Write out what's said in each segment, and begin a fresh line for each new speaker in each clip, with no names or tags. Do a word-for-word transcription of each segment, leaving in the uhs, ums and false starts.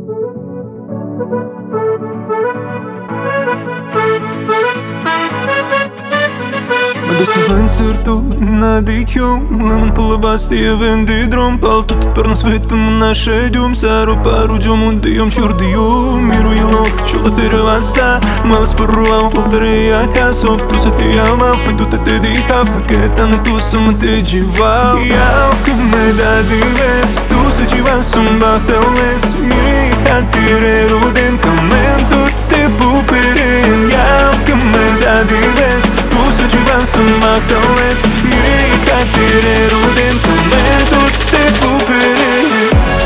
Mă duc să vând sărturi na dicchium, lemon pe la bastia vendi drum, paltot per non svettam nasce dium, saro paru giom dium ciurdium, miru ilok ciula te revasta, mal sparruam poltere a caso, tu se ti ama, pe tu te te dica, che tanto tu sam te giva. Ja che me da dives, tu se giva sum bachteles, miri hatire ruden kamen tot te buperin. Ja che me da dives, tu se giva sum bachteles, miri hatire ruden kamen tot te buperin.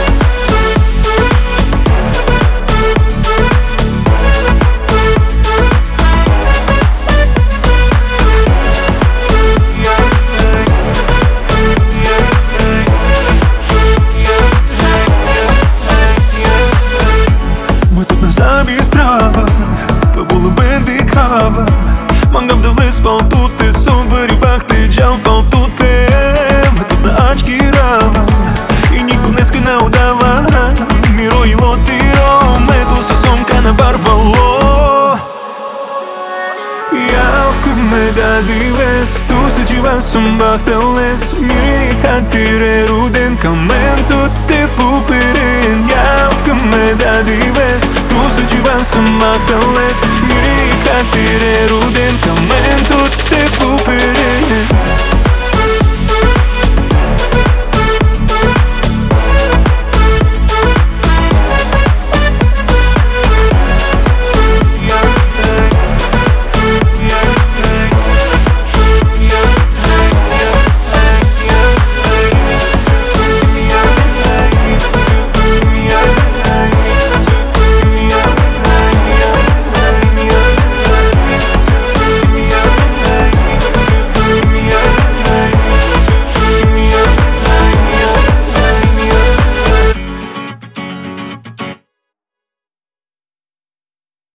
Strava, pe bulă bendicava, mangam de vles paltute, sobări bacte, geal paltute, mă tot na achirava, i niku neska ne udava, miro i lotiro, me tu se som kana barvalo. Ja că me da dives, tu se giva sum bachteles, miri hatire ruden kamen tot te puperin. Ja că me da dives, tu se giva sum bachteles, miri hatire ruden